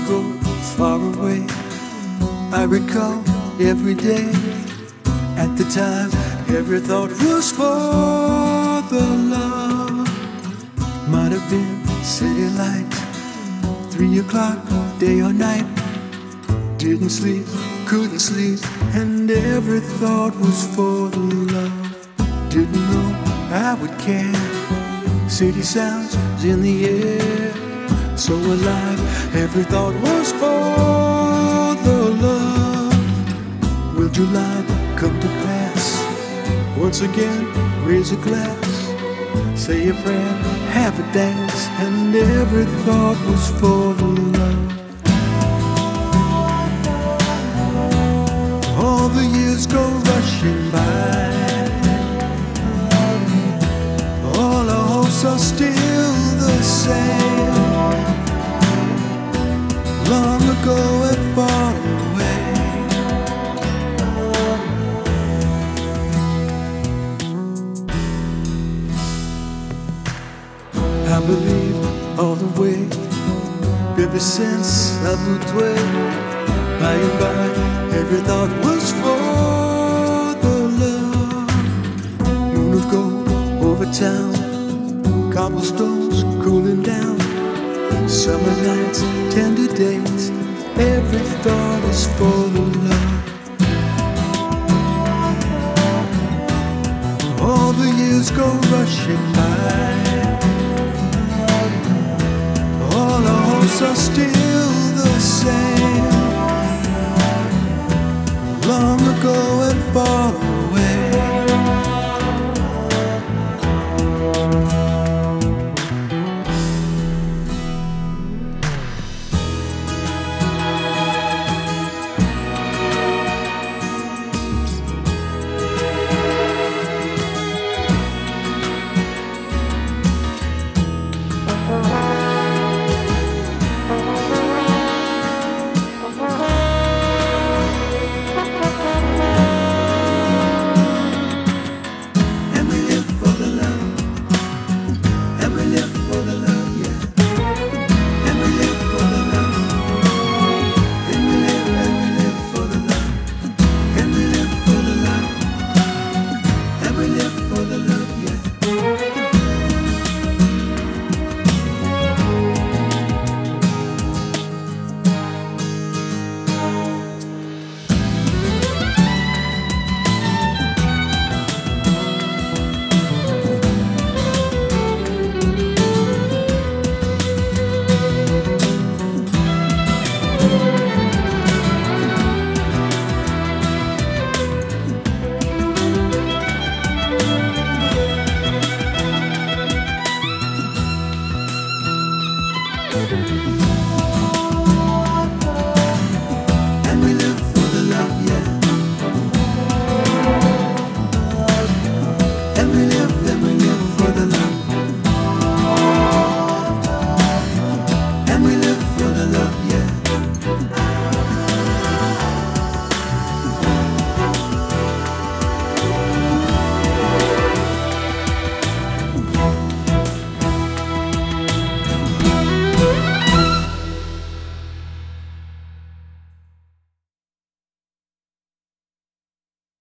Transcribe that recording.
ago, far away, I recall every day. At the time, every thought was for the love. Might have been city lights, 3 o'clock, day or night. Didn't sleep, couldn't sleep, and every thought was for the love. Didn't know I would care. City sounds in the air, so alive. Every thought was for the love. Will July come to pass? Once again, raise a glass, say a prayer, have a dance, and every thought was for the love. All the years go rushing by, all our hopes are still the same. Long ago and far away, I believe all the way, ever since I moved away. By and by, every thought was for the love. Moon of gold over town, cobblestones cooling down, summer nights, tender days. Every thought is for the love. All the years go rushing by, all our hopes are still the same. Long ago